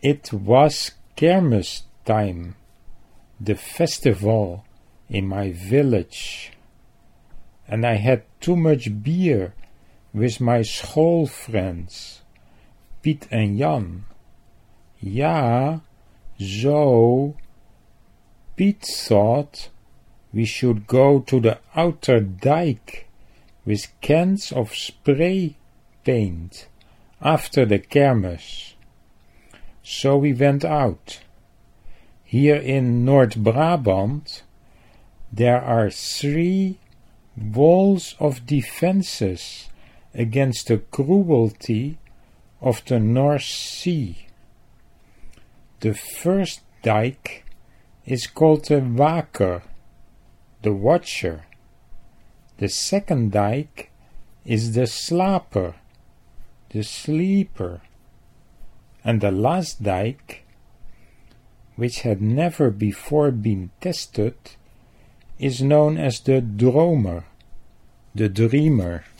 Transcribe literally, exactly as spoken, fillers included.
It was Kermis time, the festival in my village, and I had too much beer with my schoolfriends, Piet en Jan. Ja, zo. Piet thought we should go to the outer dike with cans of spray paint after the kermis. So we went out. Here in North Brabant there are three walls of defenses against the cruelty of the North Sea. The first dike is called the Waker, the Watcher. The second dike is the Slaper, the Sleeper. And the last dike, which had never before been tested, is known as the Dromer, the Dreamer.